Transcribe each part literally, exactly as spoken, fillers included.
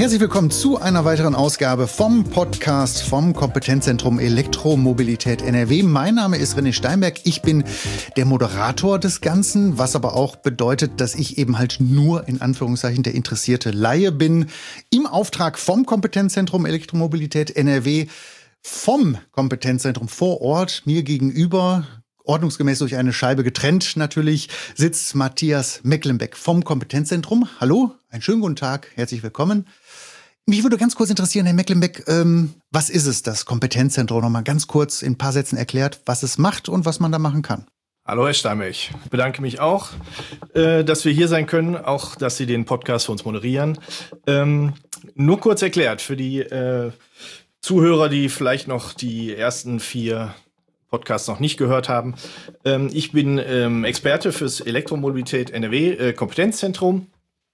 herzlich willkommen zu einer weiteren Ausgabe vom Podcast vom Kompetenzzentrum Elektromobilität N R W. Mein Name ist René Steinberg, ich bin der Moderator des Ganzen, was aber auch bedeutet, dass ich eben halt nur in Anführungszeichen der interessierte Laie bin. Im Auftrag vom Kompetenzzentrum Elektromobilität N R W, vom Kompetenzzentrum vor Ort, mir gegenüber, ordnungsgemäß durch eine Scheibe getrennt natürlich, sitzt Matthias Mecklenbeck vom Kompetenzzentrum. Hallo, einen schönen guten Tag, herzlich willkommen. Mich würde ganz kurz interessieren, Herr Mecklenbeck, ähm, was ist es, das Kompetenzzentrum? Nochmal ganz kurz in ein paar Sätzen erklärt, was es macht und was man da machen kann. Hallo Herr Steinberg, ich bedanke mich auch, äh, dass wir hier sein können, auch dass Sie den Podcast für uns moderieren. Ähm, nur kurz erklärt, für die äh, Zuhörer, die vielleicht noch die ersten vier Podcasts noch nicht gehört haben. Ähm, ich bin ähm, Experte fürs Elektromobilität N R W äh, Kompetenzzentrum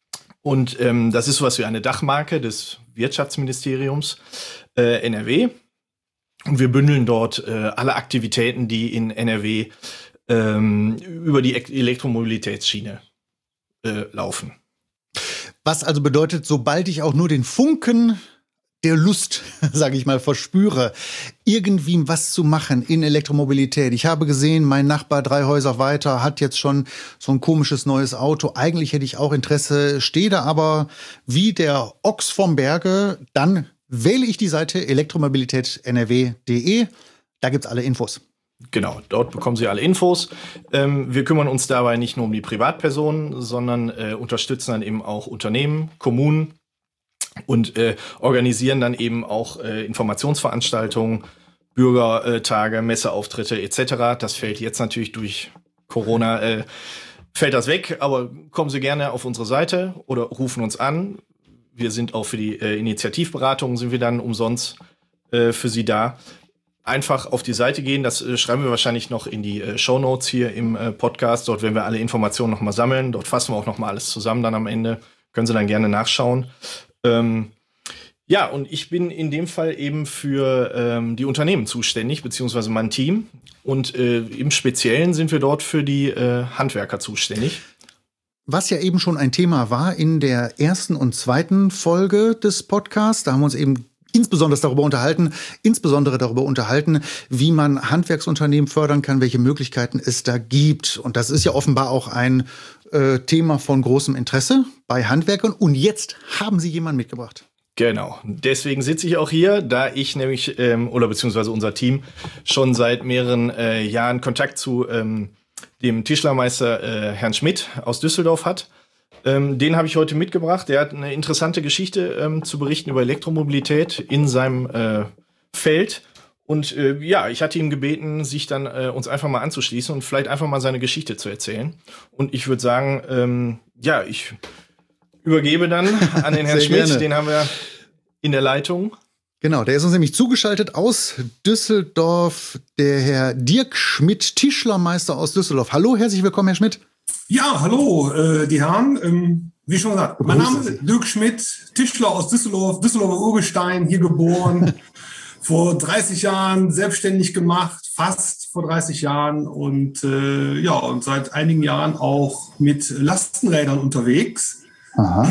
und ähm, das ist sowas wie eine Dachmarke des Wirtschaftsministeriums äh, N R W und wir bündeln dort äh, alle Aktivitäten, die in N R W ähm, über die Elektromobilitätsschiene äh, laufen. Was also bedeutet, sobald ich auch nur den Funken der Lust, sage ich mal, verspüre, irgendwie was zu machen in Elektromobilität. Ich habe gesehen, mein Nachbar drei Häuser weiter hat jetzt schon so ein komisches neues Auto. Eigentlich hätte ich auch Interesse, stehe da aber wie der Ochs vom Berge. Dann wähle ich die Seite elektromobilität n r w punkt d e. Da gibt's alle Infos. Genau, dort bekommen Sie alle Infos. Ähm, wir kümmern uns dabei nicht nur um die Privatpersonen, sondern äh, unterstützen dann eben auch Unternehmen, Kommunen, und äh, organisieren dann eben auch äh, Informationsveranstaltungen, Bürgertage, Messeauftritte et cetera. Das fällt jetzt natürlich durch Corona, äh, fällt das weg, aber kommen Sie gerne auf unsere Seite oder rufen uns an. Wir sind auch für die äh, Initiativberatungen, sind wir dann umsonst äh, für Sie da. Einfach auf die Seite gehen, das äh, schreiben wir wahrscheinlich noch in die äh, Shownotes hier im äh, Podcast. Dort werden wir alle Informationen nochmal sammeln. Dort fassen wir auch nochmal alles zusammen dann am Ende. Können Sie dann gerne nachschauen. Ähm, ja, und ich bin in dem Fall eben für ähm, die Unternehmen zuständig, beziehungsweise mein Team. Und äh, im Speziellen sind wir dort für die äh, Handwerker zuständig. Was ja eben schon ein Thema war in der ersten und zweiten Folge des Podcasts. Da haben wir uns eben insbesondere darüber unterhalten, insbesondere darüber unterhalten, wie man Handwerksunternehmen fördern kann, welche Möglichkeiten es da gibt. Und das ist ja offenbar auch ein äh, Thema von großem Interesse bei Handwerkern. Und jetzt haben Sie jemanden mitgebracht. Genau. Deswegen sitze ich auch hier, da ich nämlich, ähm, oder beziehungsweise unser Team, schon seit mehreren äh, Jahren Kontakt zu ähm, dem Tischlermeister äh, Herrn Schmidt aus Düsseldorf hat. Ähm, den habe ich heute mitgebracht. Der hat eine interessante Geschichte ähm, zu berichten über Elektromobilität in seinem äh, Feld. Und äh, ja, ich hatte ihn gebeten, sich dann äh, uns einfach mal anzuschließen und vielleicht einfach mal seine Geschichte zu erzählen. Und ich würde sagen, ähm, ja, ich übergebe dann an den Herrn Schmidt. Gerne. Den haben wir in der Leitung. Genau, der ist uns nämlich zugeschaltet aus Düsseldorf, der Herr Dirk Schmidt, Tischlermeister aus Düsseldorf. Hallo, herzlich willkommen, Herr Schmidt. Ja, hallo, äh, die Herren. Ähm, wie schon gesagt, mein Name ist Dirk Schmidt, Tischler aus Düsseldorf, Düsseldorfer Urgestein, hier geboren, vor dreißig Jahren selbstständig gemacht, fast vor dreißig Jahren und äh, ja, und seit einigen Jahren auch mit Lastenrädern unterwegs. Aha.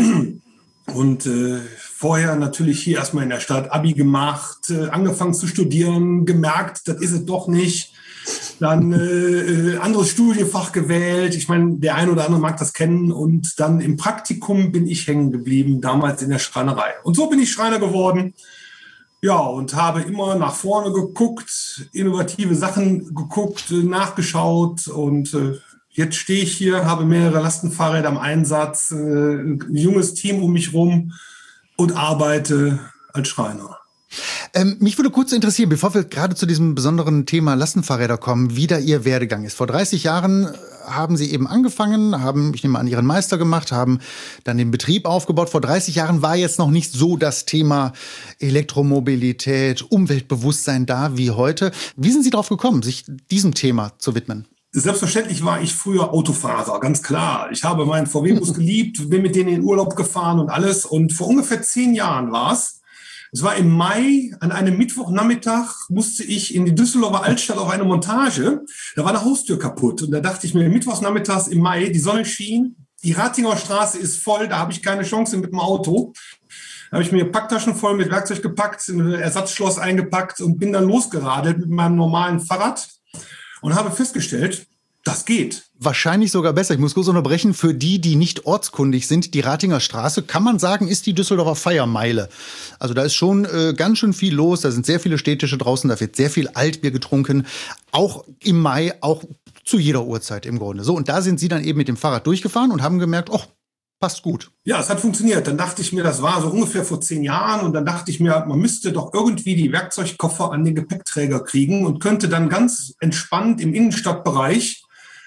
Und äh, vorher natürlich hier erstmal in der Stadt Abi gemacht, äh, angefangen zu studieren, gemerkt, das ist es doch nicht. Dann äh, anderes Studienfach gewählt. Ich meine, der eine oder andere mag das kennen. Und dann im Praktikum bin ich hängen geblieben, damals in der Schreinerei. Und so bin ich Schreiner geworden. Ja, und habe immer nach vorne geguckt, innovative Sachen geguckt, nachgeschaut. Und äh, jetzt stehe ich hier, habe mehrere Lastenfahrräder im Einsatz, äh, ein junges Team um mich rum und arbeite als Schreiner. Ähm, mich würde kurz interessieren, bevor wir gerade zu diesem besonderen Thema Lastenfahrräder kommen, wie da Ihr Werdegang ist. Vor dreißig Jahren haben Sie eben angefangen, haben, ich nehme an, Ihren Meister gemacht, haben dann den Betrieb aufgebaut. Vor dreißig Jahren war jetzt noch nicht so das Thema Elektromobilität, Umweltbewusstsein da wie heute. Wie sind Sie darauf gekommen, sich diesem Thema zu widmen? Selbstverständlich war ich früher Autofahrer, ganz klar. Ich habe meinen V W-Bus geliebt, bin mit denen in den Urlaub gefahren und alles. Und vor ungefähr zehn Jahren war es. Es war im Mai, an einem Mittwochnachmittag musste ich in die Düsseldorfer Altstadt auf eine Montage. Da war eine Haustür kaputt. Und da dachte ich mir, mittwochsnachmittags im Mai, die Sonne schien, die Ratinger Straße ist voll, da habe ich keine Chance mit dem Auto. Da habe ich mir Packtaschen voll mit Werkzeug gepackt, ein Ersatzschloss eingepackt und bin dann losgeradelt mit meinem normalen Fahrrad und habe festgestellt, das geht. Wahrscheinlich sogar besser. Ich muss kurz unterbrechen. Für die, die nicht ortskundig sind, die Ratinger Straße, kann man sagen, ist die Düsseldorfer Feiermeile. Also da ist schon äh, ganz schön viel los. Da sind sehr viele Städtische draußen. Da wird sehr viel Altbier getrunken. Auch im Mai, auch zu jeder Uhrzeit im Grunde. So, und da sind Sie dann eben mit dem Fahrrad durchgefahren und haben gemerkt, oh, passt gut. Ja, es hat funktioniert. Dann dachte ich mir, das war so ungefähr vor zehn Jahren. Und dann dachte ich mir, man müsste doch irgendwie die Werkzeugkoffer an den Gepäckträger kriegen und könnte dann ganz entspannt im Innenstadtbereich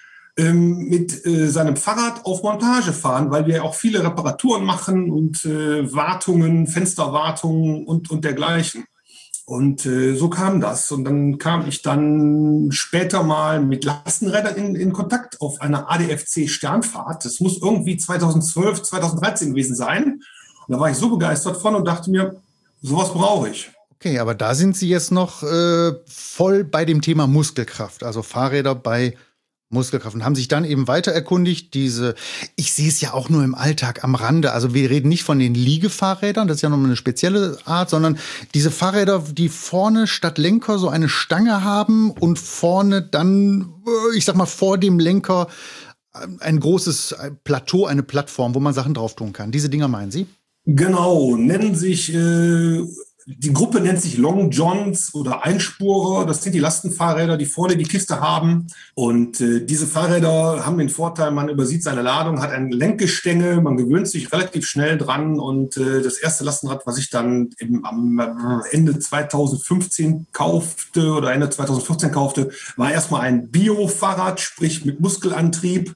mit äh, seinem Fahrrad auf Montage fahren, weil wir auch viele Reparaturen machen und äh, Wartungen, Fensterwartungen und, und dergleichen. Und äh, so kam das. Und dann kam ich dann später mal mit Lastenrädern in, in Kontakt auf einer A D F C-Sternfahrt. Das muss irgendwie zweitausendzwölf, zweitausenddreizehn gewesen sein. Und da war ich so begeistert von und dachte mir, sowas brauche ich. Okay, aber da sind Sie jetzt noch äh, voll bei dem Thema Muskelkraft, also Fahrräder bei Muskelkraft, und haben sich dann eben weiter erkundigt, diese, ich sehe es ja auch nur im Alltag am Rande, also wir reden nicht von den Liegefahrrädern, das ist ja nochmal eine spezielle Art, sondern diese Fahrräder, die vorne statt Lenker so eine Stange haben und vorne dann, ich sag mal, vor dem Lenker ein großes Plateau, eine Plattform, wo man Sachen drauf tun kann. Diese Dinger meinen Sie? Genau, nennen sich äh Die Gruppe nennt sich Long Johns oder Einspurer. Das sind die Lastenfahrräder, die vorne die Kiste haben. Und äh, diese Fahrräder haben den Vorteil, man übersieht seine Ladung, hat ein Lenkgestänge, man gewöhnt sich relativ schnell dran. Und äh, das erste Lastenrad, was ich dann im, am Ende zweitausendfünfzehn kaufte oder Ende zweitausendvierzehn kaufte, war erstmal ein Bio-Fahrrad, sprich mit Muskelantrieb.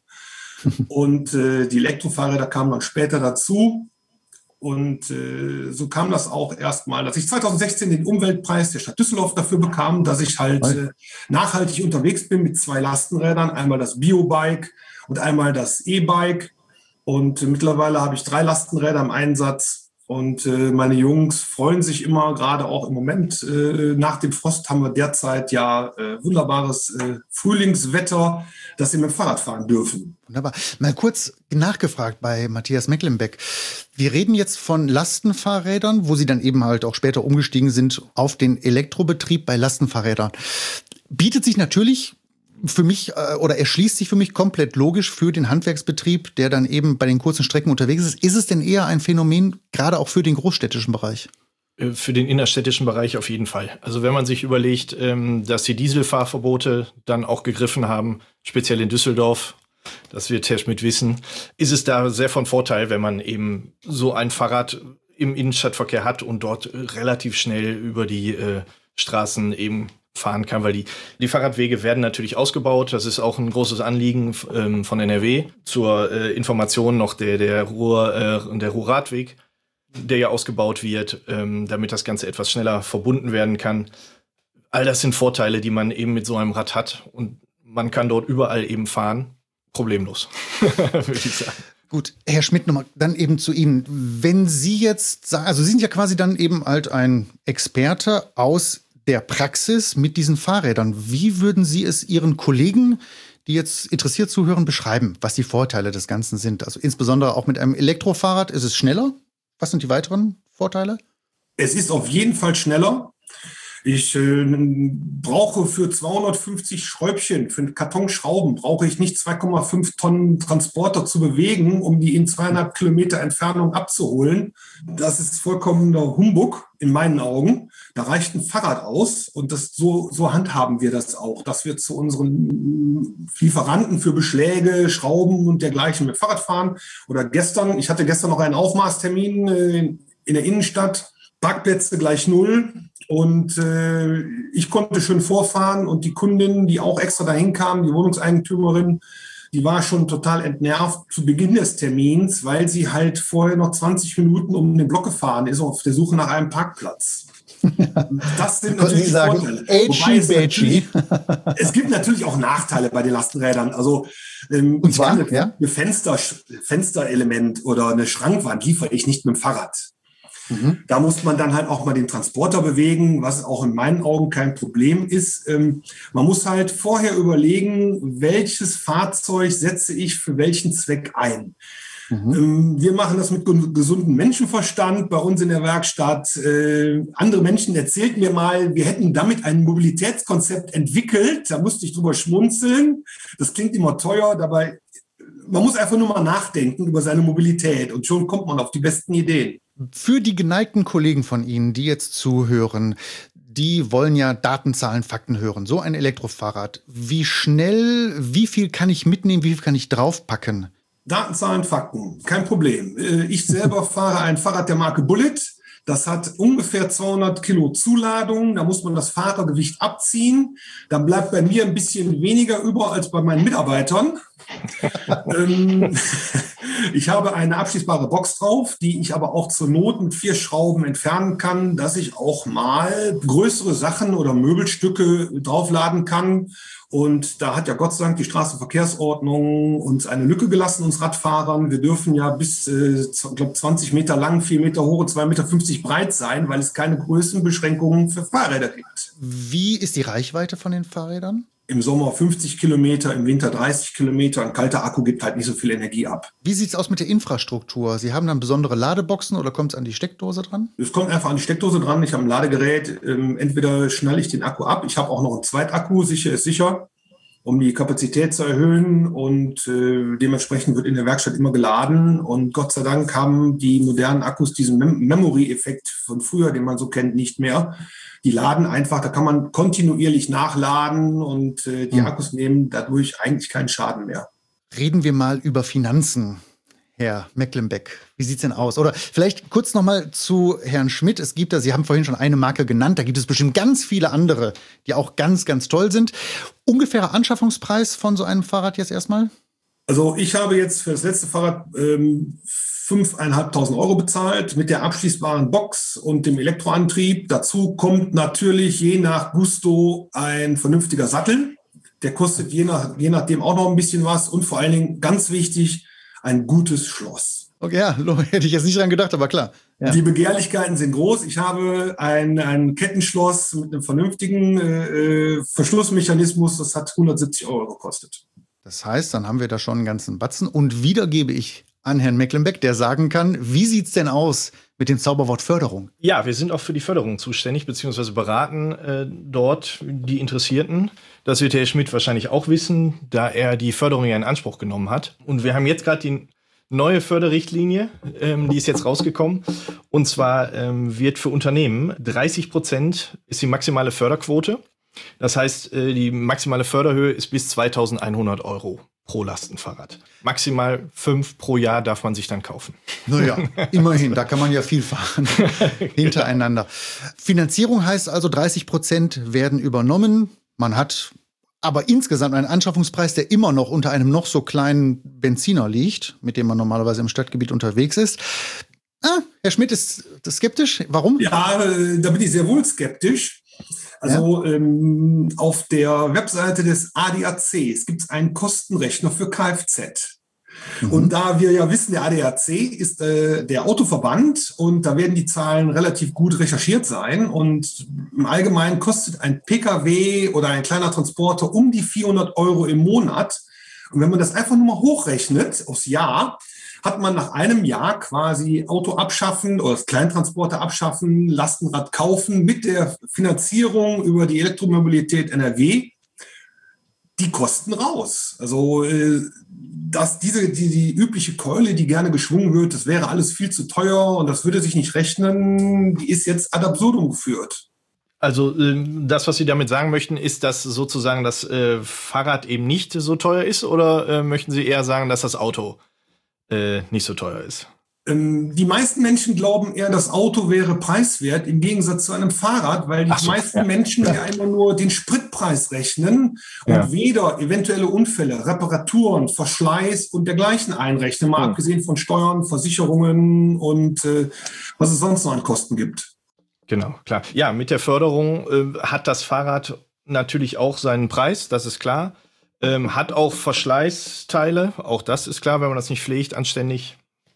Und äh, die Elektrofahrräder kamen dann später dazu. Und äh, so kam das auch erstmal, dass ich zweitausendsechzehn den Umweltpreis der Stadt Düsseldorf dafür bekam, dass ich halt äh, nachhaltig unterwegs bin mit zwei Lastenrädern, einmal das Biobike und einmal das E-Bike. Und äh, mittlerweile habe ich drei Lastenräder im Einsatz. Und äh, meine Jungs freuen sich immer, gerade auch im Moment. Äh, nach dem Frost haben wir derzeit ja äh, wunderbares äh, Frühlingswetter, dass sie mit dem Fahrrad fahren dürfen. Wunderbar. Mal kurz nachgefragt bei Matthias Mecklenbeck. Wir reden jetzt von Lastenfahrrädern, wo Sie dann eben halt auch später umgestiegen sind auf den Elektrobetrieb bei Lastenfahrrädern. Bietet sich natürlich für mich äh, oder erschließt sich für mich komplett logisch für den Handwerksbetrieb, der dann eben bei den kurzen Strecken unterwegs ist. Ist es denn eher ein Phänomen, gerade auch für den großstädtischen Bereich? Für den innerstädtischen Bereich auf jeden Fall. Also wenn man sich überlegt, ähm, dass die Dieselfahrverbote dann auch gegriffen haben, speziell in Düsseldorf, das wird Herr Schmidt wissen, ist es da sehr von Vorteil, wenn man eben so ein Fahrrad im Innenstadtverkehr hat und dort relativ schnell über die äh, Straßen eben fahren kann, weil die, die Fahrradwege werden natürlich ausgebaut. Das ist auch ein großes Anliegen ähm, von N R W. Zur äh, Information noch der, der, Ruhr, äh, der Ruhrradweg, der ja ausgebaut wird, ähm, damit das Ganze etwas schneller verbunden werden kann. All das sind Vorteile, die man eben mit so einem Rad hat. Und man kann dort überall eben fahren. Problemlos, würde ich sagen. Gut, Herr Schmidt, nochmal dann eben zu Ihnen. Wenn Sie jetzt sagen, also Sie sind ja quasi dann eben halt ein Experte aus der Praxis mit diesen Fahrrädern. Wie würden Sie es Ihren Kollegen, die jetzt interessiert zuhören, beschreiben, was die Vorteile des Ganzen sind? Also insbesondere auch mit einem Elektrofahrrad, ist es schneller? Was sind die weiteren Vorteile? Es ist auf jeden Fall schneller. Ich äh, brauche für zweihundertfünfzig Schräubchen, für einen Karton Schrauben, brauche ich nicht zwei Komma fünf Tonnen Transporter zu bewegen, um die in zweieinhalb Kilometer Entfernung abzuholen. Das ist vollkommener Humbug in meinen Augen. Da reicht ein Fahrrad aus und das so, so handhaben wir das auch, dass wir zu unseren Lieferanten für Beschläge, Schrauben und dergleichen mit Fahrrad fahren. Oder gestern, ich hatte gestern noch einen Aufmaßtermin äh, in der Innenstadt, Parkplätze gleich null. Und äh, ich konnte schön vorfahren und die Kundin, die auch extra dahin kam, die Wohnungseigentümerin, die war schon total entnervt zu Beginn des Termins, weil sie halt vorher noch zwanzig Minuten um den Block gefahren ist auf der Suche nach einem Parkplatz. Das sind natürlich sagen, Vorteile. Wobei es, natürlich, es gibt natürlich auch Nachteile bei den Lastenrädern. Also ähm, und zwar, eine, ja? eine Fenster, Fensterelement oder eine Schrankwand liefere ich nicht mit dem Fahrrad. Mhm. Da muss man dann halt auch mal den Transporter bewegen, was auch in meinen Augen kein Problem ist. Ähm, man muss halt vorher überlegen, welches Fahrzeug setze ich für welchen Zweck ein. Mhm. Wir machen das mit gesundem Menschenverstand bei uns in der Werkstatt. Andere Menschen erzählten mir mal, wir hätten damit ein Mobilitätskonzept entwickelt. Da musste ich drüber schmunzeln. Das klingt immer teuer, dabei, man muss einfach nur mal nachdenken über seine Mobilität und schon kommt man auf die besten Ideen. Für die geneigten Kollegen von Ihnen, die jetzt zuhören, die wollen ja Daten, Zahlen, Fakten hören. So ein Elektrofahrrad. Wie schnell, wie viel kann ich mitnehmen, wie viel kann ich draufpacken? Daten, Zahlen, Fakten, kein Problem. Ich selber fahre ein Fahrrad der Marke Bullet. Das hat ungefähr zweihundert Kilo Zuladung. Da muss man das Fahrergewicht abziehen. Dann bleibt bei mir ein bisschen weniger über als bei meinen Mitarbeitern. ähm, ich habe eine abschließbare Box drauf, die ich aber auch zur Not mit vier Schrauben entfernen kann, dass ich auch mal größere Sachen oder Möbelstücke draufladen kann. Und da hat ja Gott sei Dank die Straßenverkehrsordnung uns eine Lücke gelassen, uns Radfahrern. Wir dürfen ja bis, äh, ich glaube, zwanzig Meter lang, vier Meter hoch und zwei Meter fünfzig breit sein, weil es keine Größenbeschränkungen für Fahrräder gibt. Wie ist die Reichweite von den Fahrrädern? Im Sommer fünfzig Kilometer, im Winter dreißig Kilometer. Ein kalter Akku gibt halt nicht so viel Energie ab. Wie sieht's aus mit der Infrastruktur? Sie haben dann besondere Ladeboxen oder kommt es an die Steckdose dran? Es kommt einfach an die Steckdose dran. Ich habe ein Ladegerät. Ähm, entweder schnalle ich den Akku ab. Ich habe auch noch einen Zweitakku, sicher ist sicher, um die Kapazität zu erhöhen. Und äh, dementsprechend wird in der Werkstatt immer geladen. Und Gott sei Dank haben die modernen Akkus diesen Mem- Memory-Effekt von früher, den man so kennt, nicht mehr. Die laden einfach, da kann man kontinuierlich nachladen und äh, die mhm. Akkus nehmen dadurch eigentlich keinen Schaden mehr. Reden wir mal über Finanzen, Herr Mecklenbeck. Wie sieht's denn aus? Oder vielleicht kurz noch mal zu Herrn Schmidt. Es gibt da, Sie haben vorhin schon eine Marke genannt, da gibt es bestimmt ganz viele andere, die auch ganz, ganz toll sind. Ungefährer Anschaffungspreis von so einem Fahrrad jetzt erstmal? Also ich habe jetzt für das letzte Fahrrad ähm, fünftausendfünfhundert Euro bezahlt mit der abschließbaren Box und dem Elektroantrieb. Dazu kommt natürlich je nach Gusto ein vernünftiger Sattel. Der kostet je, nach, je nachdem auch noch ein bisschen was und vor allen Dingen ganz wichtig, ein gutes Schloss. Okay, ja, hätte ich jetzt nicht dran gedacht, aber klar. Ja. Die Begehrlichkeiten sind groß. Ich habe ein, ein Kettenschloss mit einem vernünftigen äh, Verschlussmechanismus. Das hat hundertsiebzig Euro gekostet. Das heißt, dann haben wir da schon einen ganzen Batzen. Und wieder gebe ich an Herrn Mecklenbeck, der sagen kann, wie sieht's denn aus mit dem Zauberwort Förderung? Ja, wir sind auch für die Förderung zuständig, beziehungsweise beraten äh, dort die Interessierten. Das wird Herr Schmidt wahrscheinlich auch wissen, da er die Förderung ja in Anspruch genommen hat. Und wir haben jetzt gerade die neue Förderrichtlinie, ähm, die ist jetzt rausgekommen. Und zwar ähm, wird für Unternehmen dreißig Prozent ist die maximale Förderquote. Das heißt, äh, die maximale Förderhöhe ist bis zweitausendeinhundert Euro pro Lastenfahrrad. Maximal fünf pro Jahr darf man sich dann kaufen. Naja, immerhin, da kann man ja viel fahren hintereinander. Finanzierung heißt also, dreißig Prozent werden übernommen. Man hat aber insgesamt einen Anschaffungspreis, der immer noch unter einem noch so kleinen Benziner liegt, mit dem man normalerweise im Stadtgebiet unterwegs ist. Ah, Herr Schmidt ist skeptisch. Warum? Ja, da bin ich sehr wohl skeptisch. Also ja. ähm, auf der Webseite des A D A C gibt es einen Kostenrechner für Kfz. Mhm. Und da wir ja wissen, der A D A C ist äh, der Autoverband und da werden die Zahlen relativ gut recherchiert sein. Und im Allgemeinen kostet ein Pkw oder ein kleiner Transporter um die vierhundert Euro im Monat. Und wenn man das einfach nur mal hochrechnet aufs Jahr, hat man nach einem Jahr quasi Auto abschaffen oder das Kleintransporter abschaffen, Lastenrad kaufen mit der Finanzierung über die Elektromobilität N R W die Kosten raus. Also dass diese die, die übliche Keule, die gerne geschwungen wird, das wäre alles viel zu teuer und das würde sich nicht rechnen, die ist jetzt ad absurdum geführt. Also das, was Sie damit sagen möchten, ist, dass sozusagen das äh, Fahrrad eben nicht so teuer ist, oder äh, möchten Sie eher sagen, dass das Auto äh, nicht so teuer ist? Ähm, die meisten Menschen glauben eher, das Auto wäre preiswert im Gegensatz zu einem Fahrrad, weil die so, meisten ja. Menschen ja immer nur den Spritpreis rechnen und ja. weder eventuelle Unfälle, Reparaturen, Verschleiß und dergleichen einrechnen, mal ja. abgesehen von Steuern, Versicherungen und äh, was es sonst noch an Kosten gibt. Genau, klar. Ja, mit der Förderung äh, hat das Fahrrad natürlich auch seinen Preis, das ist klar. Ähm, hat auch Verschleißteile, auch das ist klar, wenn man das nicht pflegt, anständig.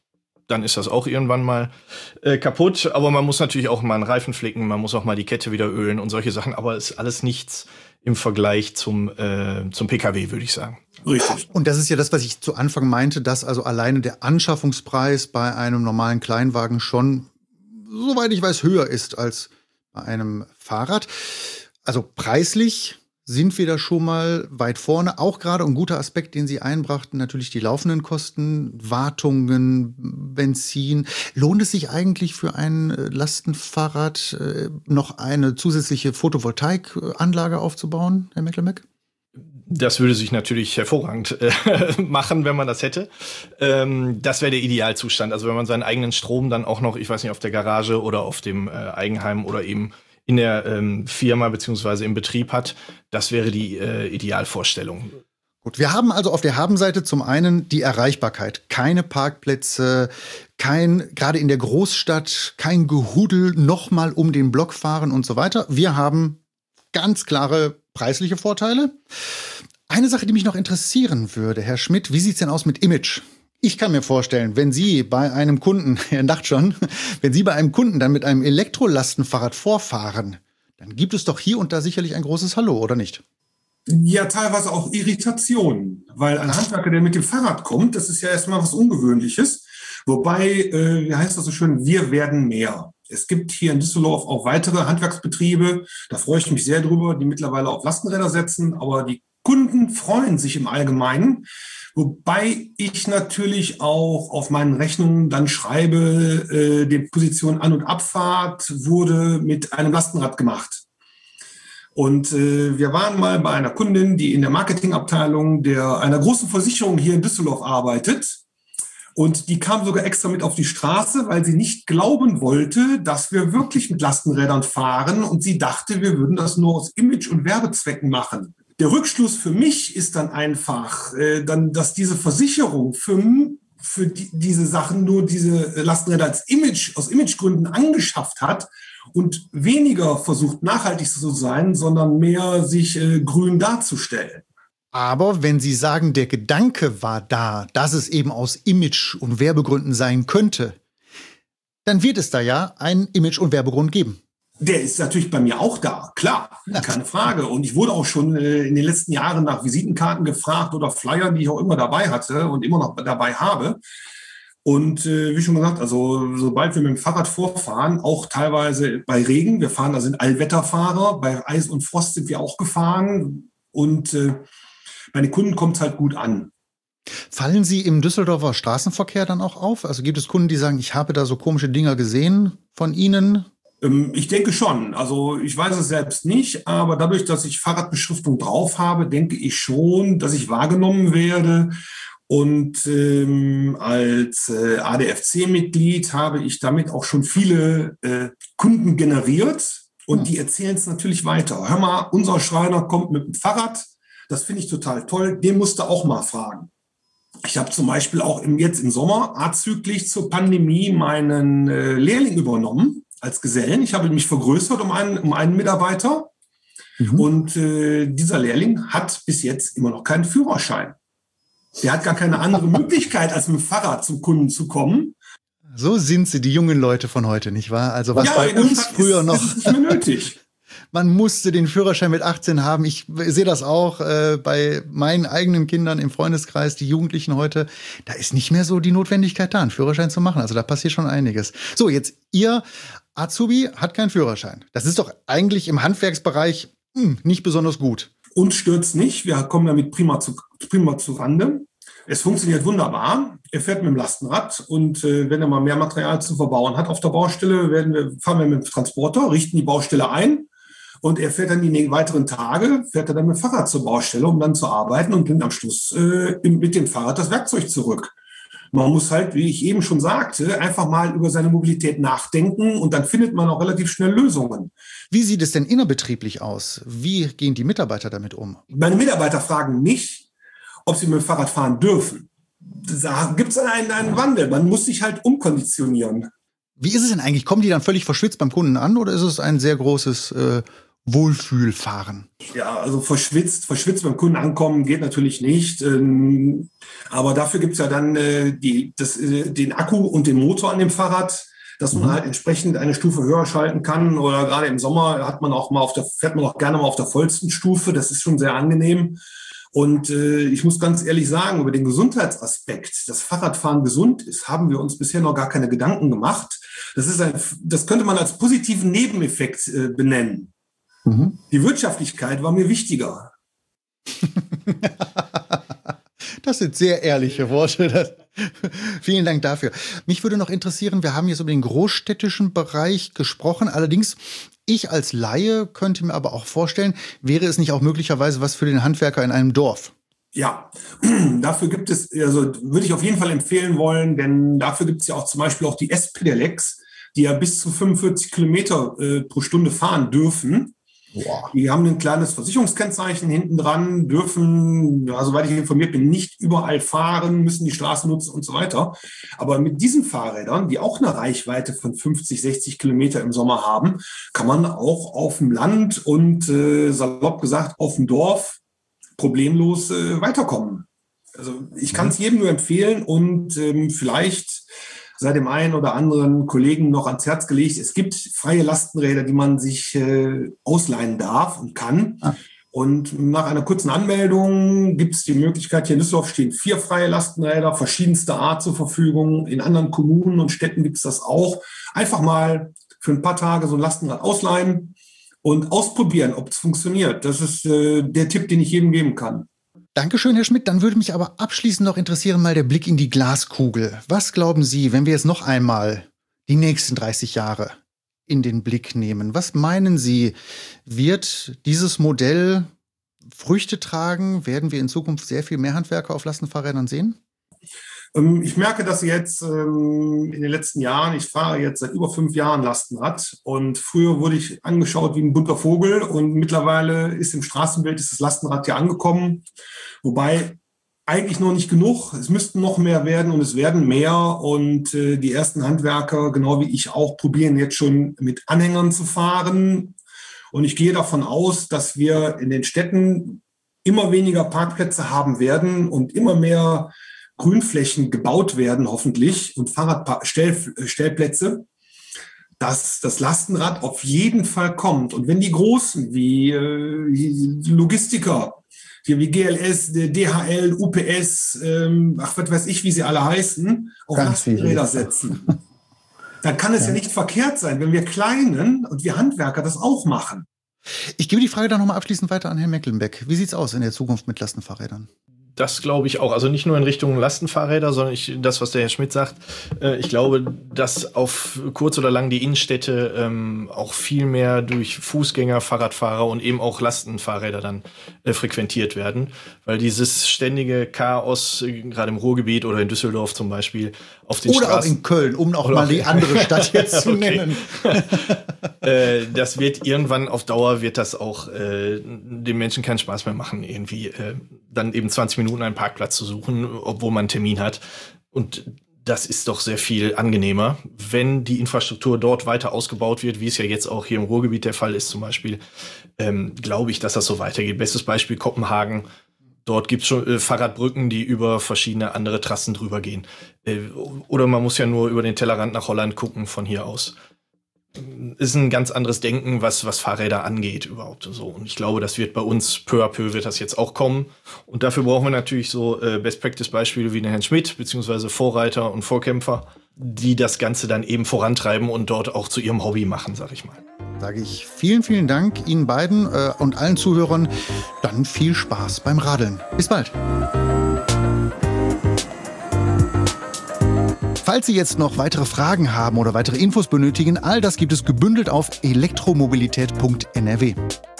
dann ist das auch irgendwann mal äh, kaputt. Aber man muss natürlich auch mal einen Reifen flicken, man muss auch mal die Kette wieder ölen und solche Sachen. Aber es ist alles nichts im Vergleich zum, äh, zum P K W, würde ich sagen. Richtig. Und das ist ja das, was ich zu Anfang meinte, dass also alleine der Anschaffungspreis bei einem normalen Kleinwagen schon, soweit ich weiß, höher ist als bei einem Fahrrad. Also preislich sind wir da schon mal weit vorne. Auch gerade ein guter Aspekt, den Sie einbrachten, natürlich die laufenden Kosten, Wartungen, Benzin. Lohnt es sich eigentlich für ein Lastenfahrrad noch eine zusätzliche Photovoltaikanlage aufzubauen, Herr Mecklenbeck? Das würde sich natürlich hervorragend äh, machen, wenn man das hätte. Ähm, das wäre der Idealzustand. Also wenn man seinen eigenen Strom dann auch noch, ich weiß nicht, auf der Garage oder auf dem äh, Eigenheim oder eben in der ähm, Firma beziehungsweise im Betrieb hat, das wäre die äh, Idealvorstellung. Gut, wir haben also auf der Habenseite zum einen die Erreichbarkeit. Keine Parkplätze, kein, gerade in der Großstadt, kein Gehudel, nochmal um den Block fahren und so weiter. Wir haben ganz klare preisliche Vorteile. Eine Sache, die mich noch interessieren würde, Herr Schmidt, wie sieht's denn aus mit Image? Ich kann mir vorstellen, wenn Sie bei einem Kunden, Herr Nacht schon, wenn Sie bei einem Kunden dann mit einem Elektrolastenfahrrad vorfahren, dann gibt es doch hier und da sicherlich ein großes Hallo, oder nicht? Ja, teilweise auch Irritationen, weil ein Handwerker, der mit dem Fahrrad kommt, das ist ja erstmal was Ungewöhnliches. Wobei, äh, wie heißt das so schön, wir werden mehr. Es gibt hier in Düsseldorf auch weitere Handwerksbetriebe, da freue ich mich sehr drüber, die mittlerweile auf Lastenräder setzen, aber die Kunden freuen sich im Allgemeinen. Wobei ich natürlich auch auf meinen Rechnungen dann schreibe, äh, die Position An- und Abfahrt wurde mit einem Lastenrad gemacht. Und äh, wir waren mal bei einer Kundin, die in der Marketingabteilung der einer großen Versicherung hier in Düsseldorf arbeitet. Und die kam sogar extra mit auf die Straße, weil sie nicht glauben wollte, dass wir wirklich mit Lastenrädern fahren. Und sie dachte, wir würden das nur aus Image- und Werbezwecken machen. Der Rückschluss für mich ist dann einfach, äh, dann, dass diese Versicherung für, für die, diese Sachen nur diese Lastenräder als Image, aus Imagegründen angeschafft hat und weniger versucht, nachhaltig zu sein, sondern mehr sich äh, grün darzustellen. Aber wenn Sie sagen, der Gedanke war da, dass es eben aus Image- und Werbegründen sein könnte, dann wird es da ja einen Image- und Werbegrund geben. Der ist natürlich bei mir auch da, klar, keine Frage. Und ich wurde auch schon äh, in den letzten Jahren nach Visitenkarten gefragt oder Flyern, die ich auch immer dabei hatte und immer noch dabei habe. Und äh, wie schon gesagt, also sobald wir mit dem Fahrrad vorfahren, auch teilweise bei Regen, wir fahren, da sind Allwetterfahrer, bei Eis und Frost sind wir auch gefahren und äh, bei den Kunden kommt es halt gut an. Fallen Sie im Düsseldorfer Straßenverkehr dann auch auf? Also gibt es Kunden, die sagen, ich habe da so komische Dinger gesehen von Ihnen? Ich denke schon. Also ich weiß es selbst nicht, aber dadurch, dass ich Fahrradbeschriftung drauf habe, denke ich schon, dass ich wahrgenommen werde. Und ähm, als äh, A D F C-Mitglied habe ich damit auch schon viele äh, Kunden generiert und hm. die erzählen es natürlich weiter. Hör mal, unser Schreiner kommt mit dem Fahrrad, das finde ich total toll, den musst du auch mal fragen. Ich habe zum Beispiel auch im, jetzt im Sommer azüglich zur Pandemie meinen äh, Lehrling übernommen als Gesellen. Ich habe mich vergrößert um einen, um einen Mitarbeiter. Mhm. Und äh, dieser Lehrling hat bis jetzt immer noch keinen Führerschein. Der hat gar keine andere Möglichkeit, als mit dem Fahrrad zum Kunden zu kommen. So sind sie, die jungen Leute von heute, nicht wahr? Also was ja, bei uns Stadt früher ist, noch... ist nicht mehr nötig. Man musste den Führerschein mit achtzehn haben. Ich sehe das auch äh, bei meinen eigenen Kindern im Freundeskreis, die Jugendlichen heute. Da ist nicht mehr so die Notwendigkeit da, einen Führerschein zu machen. Also da passiert schon einiges. So, jetzt Ihr Azubi hat keinen Führerschein. Das ist doch eigentlich im Handwerksbereich mh, nicht besonders gut. Uns stört's nicht. Wir kommen damit prima zu, prima zu Rande. Es funktioniert wunderbar. Er fährt mit dem Lastenrad und äh, wenn er mal mehr Material zu verbauen hat auf der Baustelle, werden wir, fahren wir mit dem Transporter, richten die Baustelle ein. Und er fährt dann die weiteren Tage, fährt er dann mit dem Fahrrad zur Baustelle, um dann zu arbeiten und bringt am Schluss äh, mit dem Fahrrad das Werkzeug zurück. Man muss halt, wie ich eben schon sagte, einfach mal über seine Mobilität nachdenken und dann findet man auch relativ schnell Lösungen. Wie sieht es denn innerbetrieblich aus? Wie gehen die Mitarbeiter damit um? Meine Mitarbeiter fragen mich, ob sie mit dem Fahrrad fahren dürfen. Da gibt es einen, einen Wandel. Man muss sich halt umkonditionieren. Wie ist es denn eigentlich? Kommen die dann völlig verschwitzt beim Kunden an oder ist es ein sehr großes äh, Wohlfühlfahren? Ja, also verschwitzt, verschwitzt beim Kunden ankommen geht natürlich nicht. Ähm, aber dafür gibt's ja dann äh, die, das, äh, den Akku und den Motor an dem Fahrrad, dass man mhm. halt entsprechend eine Stufe höher schalten kann. Oder gerade im Sommer hat man auch mal auf der, fährt man auch gerne mal auf der vollsten Stufe. Das ist schon sehr angenehm. Und äh, ich muss ganz ehrlich sagen, über den Gesundheitsaspekt, dass Fahrradfahren gesund ist, haben wir uns bisher noch gar keine Gedanken gemacht. Das ist ein, das könnte man als positiven Nebeneffekt äh, benennen. Mhm. Die Wirtschaftlichkeit war mir wichtiger. Das sind sehr ehrliche Worte. Das, vielen Dank dafür. Mich würde noch interessieren, wir haben jetzt über den großstädtischen Bereich gesprochen. Allerdings, ich als Laie könnte mir aber auch vorstellen, wäre es nicht auch möglicherweise was für den Handwerker in einem Dorf? Ja, dafür gibt es, also würde ich auf jeden Fall empfehlen wollen, denn dafür gibt es ja auch zum Beispiel auch die S-Pedelecs, die ja bis zu fünfundvierzig Kilometer äh, pro Stunde fahren dürfen. Boah. Die haben ein kleines Versicherungskennzeichen hinten dran, dürfen, ja, soweit ich informiert bin, nicht überall fahren, müssen die Straßen nutzen und so weiter. Aber mit diesen Fahrrädern, die auch eine Reichweite von fünfzig, sechzig Kilometer im Sommer haben, kann man auch auf dem Land und äh, salopp gesagt auf dem Dorf problemlos äh, weiterkommen. Also ich kann es jedem nur empfehlen und ähm, vielleicht sei dem einen oder anderen Kollegen noch ans Herz gelegt. Es gibt freie Lastenräder, die man sich äh, ausleihen darf und kann. Ah. Und nach einer kurzen Anmeldung gibt es die Möglichkeit, hier in Düsseldorf stehen vier freie Lastenräder, verschiedenster Art zur Verfügung. In anderen Kommunen und Städten gibt es das auch. Einfach mal für ein paar Tage so ein Lastenrad ausleihen und ausprobieren, ob es funktioniert. Das ist äh, der Tipp, den ich jedem geben kann. Dankeschön, Herr Schmidt. Dann würde mich aber abschließend noch interessieren, mal der Blick in die Glaskugel. Was glauben Sie, wenn wir jetzt noch einmal die nächsten dreißig Jahre in den Blick nehmen? Was meinen Sie, wird dieses Modell Früchte tragen? Werden wir in Zukunft sehr viel mehr Handwerker auf Lastenfahrrädern sehen? Ich merke das jetzt ähm, in den letzten Jahren. Ich fahre jetzt seit über fünf Jahren Lastenrad und früher wurde ich angeschaut wie ein bunter Vogel und mittlerweile ist im Straßenbild ist das Lastenrad ja angekommen, wobei eigentlich noch nicht genug. Es müssten noch mehr werden und es werden mehr und äh, die ersten Handwerker, genau wie ich auch, probieren jetzt schon mit Anhängern zu fahren und ich gehe davon aus, dass wir in den Städten immer weniger Parkplätze haben werden und immer mehr Grünflächen gebaut werden, hoffentlich, und Fahrradstellplätze, dass das Lastenrad auf jeden Fall kommt. Und wenn die Großen wie äh, Logistiker, hier wie G L S, D H L, U P S, ähm, ach, was weiß ich, wie sie alle heißen, auf Lastenräder setzen, dann kann es ja. ja nicht verkehrt sein, wenn wir Kleinen und wir Handwerker das auch machen. Ich gebe die Frage dann nochmal abschließend weiter an Herrn Mecklenbeck. Wie sieht's aus in der Zukunft mit Lastenfahrrädern? Das glaube ich auch. Also nicht nur in Richtung Lastenfahrräder, sondern ich, das, was der Herr Schmidt sagt. Äh, ich glaube, dass auf kurz oder lang die Innenstädte ähm, auch viel mehr durch Fußgänger, Fahrradfahrer und eben auch Lastenfahrräder dann äh, frequentiert werden. Weil dieses ständige Chaos, äh, gerade im Ruhrgebiet oder in Düsseldorf zum Beispiel, auf den oder Straßen. Oder auch in Köln, um auch mal die andere Stadt jetzt zu nennen. äh, das wird irgendwann auf Dauer, wird das auch äh, den Menschen keinen Spaß mehr machen, irgendwie äh, dann eben zwanzig Minuten einen Parkplatz zu suchen, obwohl man einen Termin hat. Und das ist doch sehr viel angenehmer, wenn die Infrastruktur dort weiter ausgebaut wird, wie es ja jetzt auch hier im Ruhrgebiet der Fall ist zum Beispiel, ähm, glaube ich, dass das so weitergeht. Bestes Beispiel Kopenhagen. Dort gibt es schon äh, Fahrradbrücken, die über verschiedene andere Trassen drüber gehen. Äh, oder man muss ja nur über den Tellerrand nach Holland gucken von hier aus. Ist ein ganz anderes Denken, was, was Fahrräder angeht überhaupt so. Und ich glaube, das wird bei uns peu à peu wird das jetzt auch kommen. Und dafür brauchen wir natürlich so äh, Best-Practice-Beispiele wie den Herrn Schmidt, beziehungsweise Vorreiter und Vorkämpfer, die das Ganze dann eben vorantreiben und dort auch zu ihrem Hobby machen, sag ich mal. Sage ich vielen, vielen Dank Ihnen beiden äh, und allen Zuhörern. Dann viel Spaß beim Radeln. Bis bald. Falls Sie jetzt noch weitere Fragen haben oder weitere Infos benötigen, all das gibt es gebündelt auf elektromobilität punkt n r w.